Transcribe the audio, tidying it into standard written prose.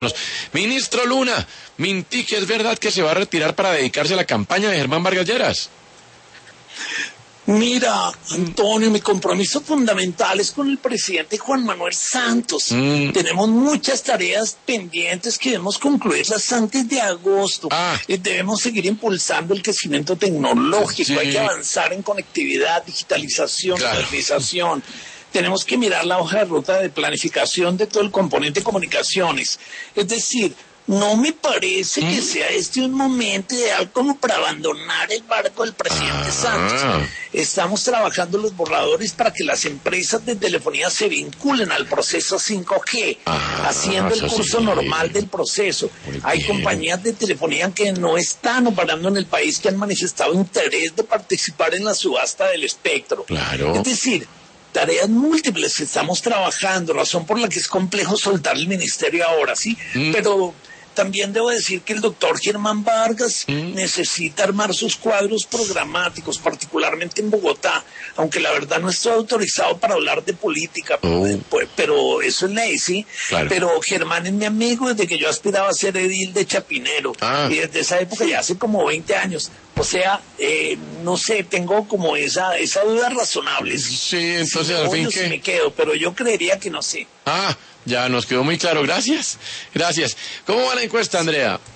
Ministro Luna, Mintic, ¿es verdad que se va a retirar para dedicarse a la campaña de Germán Vargas Lleras? Mira, Antonio, mi compromiso fundamental es con el presidente Juan Manuel Santos. Tenemos muchas tareas pendientes que debemos concluirlas antes de agosto. Debemos seguir impulsando el crecimiento tecnológico. Sí. Hay que avanzar en conectividad, digitalización, modernización. Tenemos que mirar la hoja de ruta de planificación de todo el componente comunicaciones. Es decir, no me parece que sea este un momento ideal como para abandonar el barco del presidente Santos. Estamos trabajando los borradores para que las empresas de telefonía se vinculen al proceso 5G, haciendo el curso normal del proceso. Hay compañías de telefonía que no están operando en el país que han manifestado interés de participar en la subasta del espectro. Claro. Es decir, tareas múltiples que estamos trabajando, razón por la que es complejo soltar el ministerio ahora, ¿sí? Pero también debo decir que el doctor Germán Vargas necesita armar sus cuadros programáticos, particularmente en Bogotá, aunque la verdad no estoy autorizado para hablar de política, pero eso es ley, ¿sí? Claro. Pero Germán es mi amigo desde que yo aspiraba a ser edil de Chapinero, y desde esa época ya hace como 20 años. O sea, no sé, tengo como esa duda razonable. Sí, entonces al fin que... me quedo, pero yo creería que no sé. Ya nos quedó muy claro. Gracias. ¿Cómo va la encuesta, Andrea?